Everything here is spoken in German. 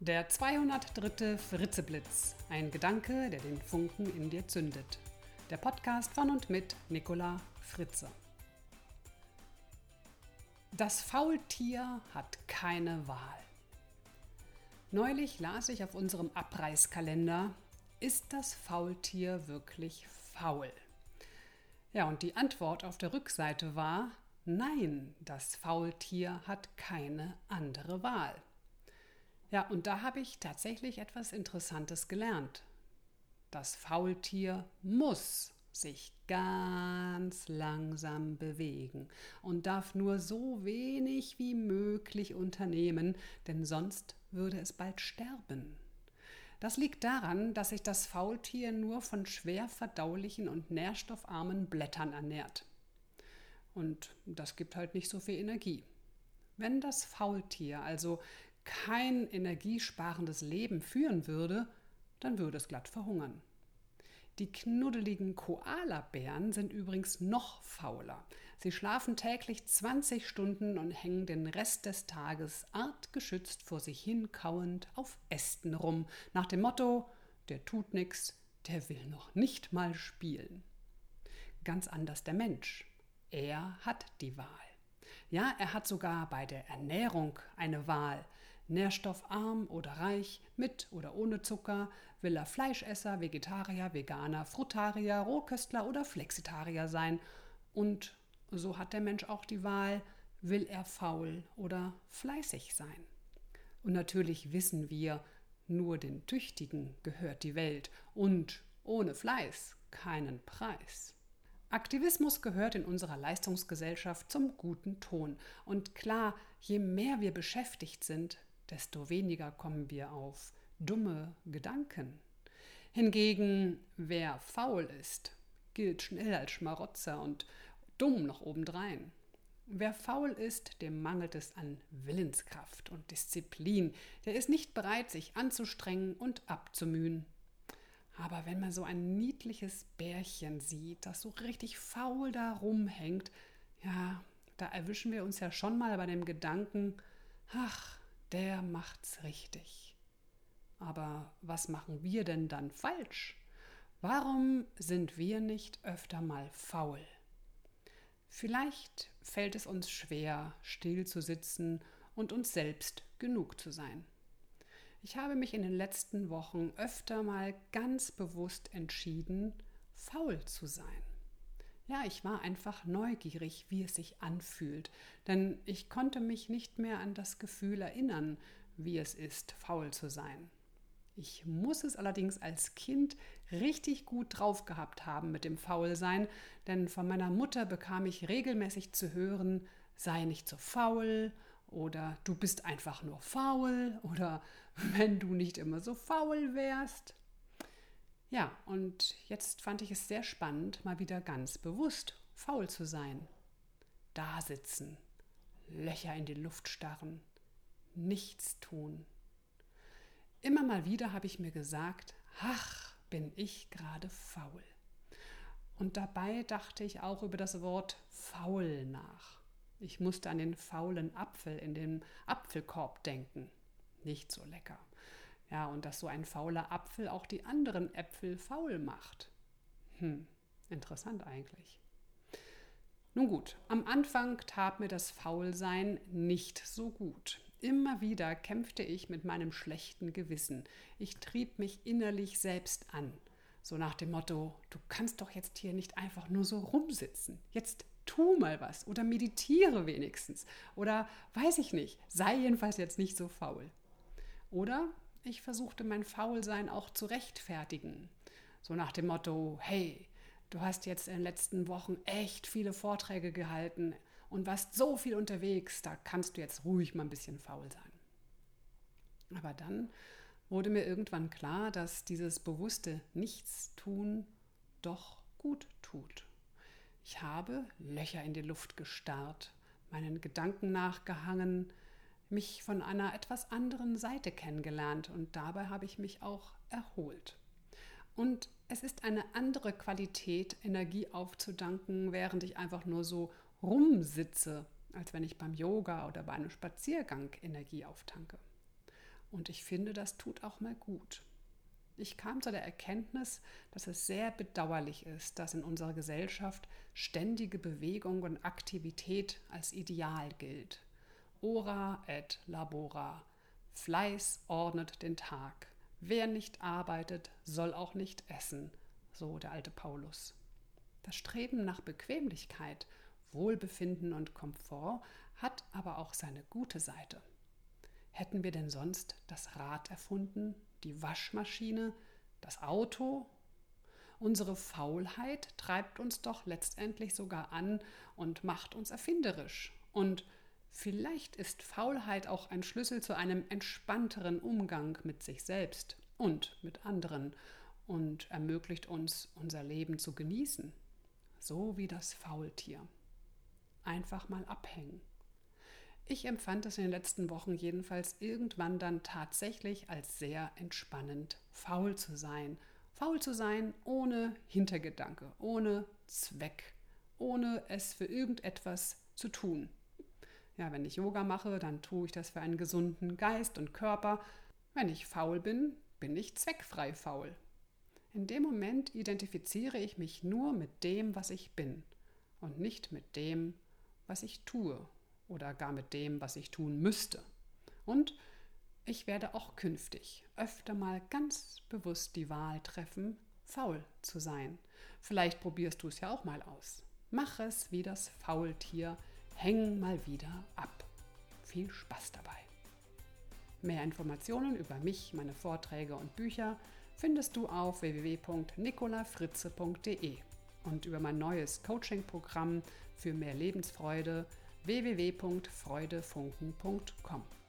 Der 203. Fritzeblitz. Ein Gedanke, der den Funken in dir zündet. Der Podcast von und mit Nicola Fritze. Das Faultier hat keine Wahl. Neulich las ich auf unserem Abreißkalender: Ist das Faultier wirklich faul? Ja, und die Antwort auf der Rückseite war: Nein, das Faultier hat keine andere Wahl. Ja, und da habe ich tatsächlich etwas Interessantes gelernt. Das Faultier muss sich ganz langsam bewegen und darf nur so wenig wie möglich unternehmen, denn sonst würde es bald sterben. Das liegt daran, dass sich das Faultier nur von schwer verdaulichen und nährstoffarmen Blättern ernährt. Und das gibt halt nicht so viel Energie. Wenn das Faultier also kein energiesparendes Leben führen würde, dann würde es glatt verhungern. Die knuddeligen Koalabären sind übrigens noch fauler. Sie schlafen täglich 20 Stunden und hängen den Rest des Tages artgeschützt vor sich hin kauend auf Ästen rum, nach dem Motto: der tut nix, der will noch nicht mal spielen. Ganz anders der Mensch. Er hat die Wahl. Ja, er hat sogar bei der Ernährung eine Wahl. Nährstoffarm oder reich, mit oder ohne Zucker, will er Fleischesser, Vegetarier, Veganer, Frutarier, Rohköstler oder Flexitarier sein. Und so hat der Mensch auch die Wahl, will er faul oder fleißig sein. Und natürlich wissen wir, nur den Tüchtigen gehört die Welt und ohne Fleiß keinen Preis. Aktivismus gehört in unserer Leistungsgesellschaft zum guten Ton. Und klar, je mehr wir beschäftigt sind, desto weniger kommen wir auf dumme Gedanken. Hingegen, wer faul ist, gilt schnell als Schmarotzer und dumm noch obendrein. Wer faul ist, dem mangelt es an Willenskraft und Disziplin. Der ist nicht bereit, sich anzustrengen und abzumühen. Aber wenn man so ein niedliches Bärchen sieht, das so richtig faul da rumhängt, ja, da erwischen wir uns ja schon mal bei dem Gedanken: Ach, der macht's richtig. Aber was machen wir denn dann falsch? Warum sind wir nicht öfter mal faul? Vielleicht fällt es uns schwer, still zu sitzen und uns selbst genug zu sein. Ich habe mich in den letzten Wochen öfter mal ganz bewusst entschieden, faul zu sein. Ja, ich war einfach neugierig, wie es sich anfühlt, denn ich konnte mich nicht mehr an das Gefühl erinnern, wie es ist, faul zu sein. Ich muss es allerdings als Kind richtig gut drauf gehabt haben mit dem Faulsein, denn von meiner Mutter bekam ich regelmäßig zu hören: sei nicht so faul oder du bist einfach nur faul oder wenn du nicht immer so faul wärst. Ja, und jetzt fand ich es sehr spannend, mal wieder ganz bewusst faul zu sein. Da sitzen, Löcher in die Luft starren, nichts tun. Immer mal wieder habe ich mir gesagt: ach, bin ich gerade faul. Und dabei dachte ich auch über das Wort faul nach. Ich musste an den faulen Apfel in dem Apfelkorb denken. Nicht so lecker. Ja, und dass so ein fauler Apfel auch die anderen Äpfel faul macht. Interessant eigentlich. Nun gut, am Anfang tat mir das Faulsein nicht so gut. Immer wieder kämpfte ich mit meinem schlechten Gewissen. Ich trieb mich innerlich selbst an. So nach dem Motto: du kannst doch jetzt hier nicht einfach nur so rumsitzen. Jetzt tu mal was oder meditiere wenigstens. Oder weiß ich nicht, sei jedenfalls jetzt nicht so faul. Oder ich versuchte mein Faulsein auch zu rechtfertigen. So nach dem Motto: hey, du hast jetzt in den letzten Wochen echt viele Vorträge gehalten und warst so viel unterwegs, da kannst du jetzt ruhig mal ein bisschen faul sein. Aber dann wurde mir irgendwann klar, dass dieses bewusste Nichtstun doch gut tut. Ich habe Löcher in die Luft gestarrt, meinen Gedanken nachgehangen, mich von einer etwas anderen Seite kennengelernt und dabei habe ich mich auch erholt. Und es ist eine andere Qualität, Energie aufzutanken, während ich einfach nur so rumsitze, als wenn ich beim Yoga oder bei einem Spaziergang Energie auftanke. Und ich finde, das tut auch mal gut. Ich kam zu der Erkenntnis, dass es sehr bedauerlich ist, dass in unserer Gesellschaft ständige Bewegung und Aktivität als Ideal gilt. Ora et labora. Fleiß ordnet den Tag. Wer nicht arbeitet, soll auch nicht essen, so der alte Paulus. Das Streben nach Bequemlichkeit, Wohlbefinden und Komfort hat aber auch seine gute Seite. Hätten wir denn sonst das Rad erfunden, die Waschmaschine, das Auto? Unsere Faulheit treibt uns doch letztendlich sogar an und macht uns erfinderisch. Und vielleicht ist Faulheit auch ein Schlüssel zu einem entspannteren Umgang mit sich selbst und mit anderen und ermöglicht uns, unser Leben zu genießen. So wie das Faultier. Einfach mal abhängen. Ich empfand es in den letzten Wochen jedenfalls irgendwann dann tatsächlich als sehr entspannend, faul zu sein. Faul zu sein ohne Hintergedanke, ohne Zweck, ohne es für irgendetwas zu tun. Ja, wenn ich Yoga mache, dann tue ich das für einen gesunden Geist und Körper. Wenn ich faul bin, bin ich zweckfrei faul. In dem Moment identifiziere ich mich nur mit dem, was ich bin und nicht mit dem, was ich tue oder gar mit dem, was ich tun müsste. Und ich werde auch künftig öfter mal ganz bewusst die Wahl treffen, faul zu sein. Vielleicht probierst du es ja auch mal aus. Mach es wie das Faultier, häng mal wieder ab. Viel Spaß dabei. Mehr Informationen über mich, meine Vorträge und Bücher findest du auf www.nicolafritze.de und über mein neues Coaching-Programm für mehr Lebensfreude www.freudefunken.com.